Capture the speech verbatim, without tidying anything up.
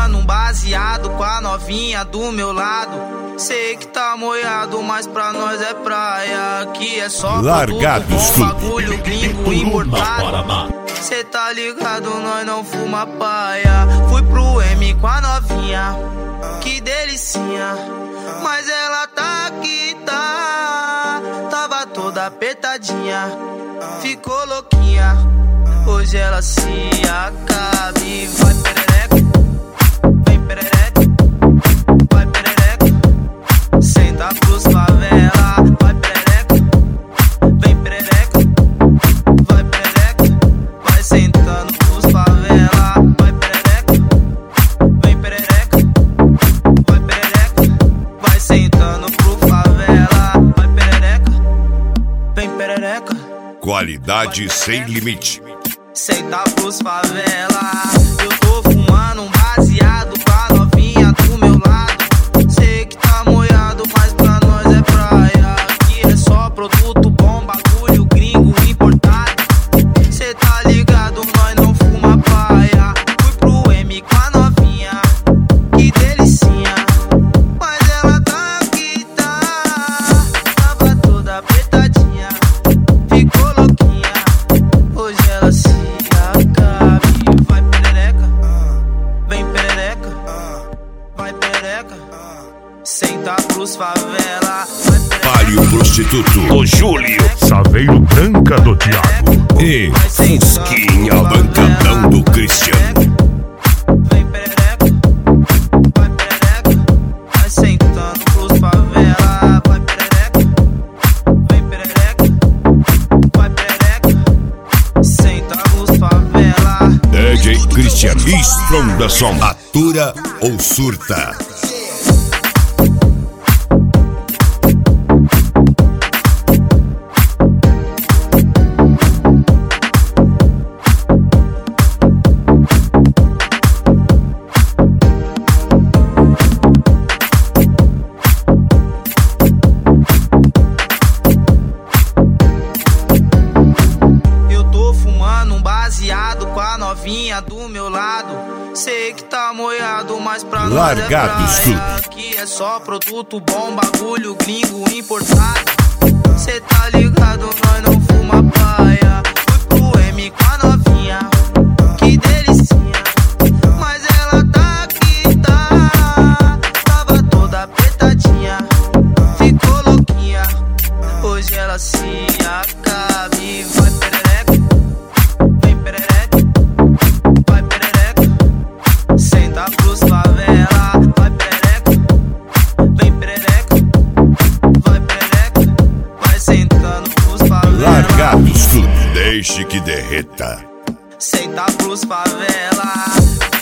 fumando um baseado com a novinha do meu lado. Sei que tá moiado, mas pra nós é praia. Aqui é só Largados produto bom, bagulho gringo importado. Cê tá ligado, nós não fuma paia. Fui pro M com a novinha, que delicinha. Mas ela tá aqui, tá. Tava toda apertadinha, ficou louquinha. Hoje ela se acaba e vai perereca. Vem perereca, vai perereca. Senta pros favela, vai perereca. Vem perereca, vai perereca. Vai sentando pros favela, vai perereca. Vem perereca, vai perereca. Vai sentando pro favela, vai perereca. Vem perereca. Qualidade sem limite. Senta pros favela. Eu tô fumando um baseado com a novinha do meu lado. Sei que tá moiado, mas pra nós é praia. Aqui é só produto bom, bagulho gringo importado. Cê tá ligado, nós não fuma paia. Fui pro M com a novinha, que delicinha. Mas ela tá aqui, tá. Tava toda apertadinha, ficou louquinha. Hoje ela se vai perereca, vem perereca, vai perereca, senta pros favela, vai perereca. Palio Prostituto, o Júlio, Saveiro Branca do Thiago e Fusquinha Bancadão do Cristiano. Vem perereca, vai perereca, vai sentando pros favela, vai perereca, vem perereca, vai perereca, senta pros favela. D J Cristiano, Stronda Som, atura ou surta? Com a novinha do meu lado. Sei que tá moiado, mas pra nós é Largados praia. Aqui é só produto bom, bagulho gringo importado. Cê tá ligado, nós não fuma paia. Fui pro M com a novinha, que delicinha. Mas ela tá aqui, tá. Tava toda apertadinha, ficou louquinha. Hoje ela se acaba e vai perereca. Vem perereca, vai perereca. Senta pros favela, vai perereca. Vem perereca, vai perereca. Vai sentando pros favela. Largados tudo, deixe que derreta. Senta pros favela.